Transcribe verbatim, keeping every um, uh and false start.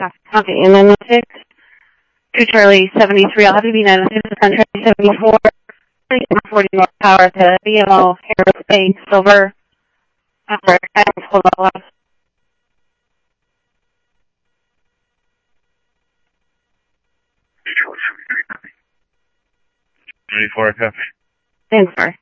Copy. And then six, two Charlie seventy-three. I'll have you be nine six on Charlie seventy-four. forty North Power to B M O Aerospace Silver. After I hold on. seventy-four, copy. Thanks, sir.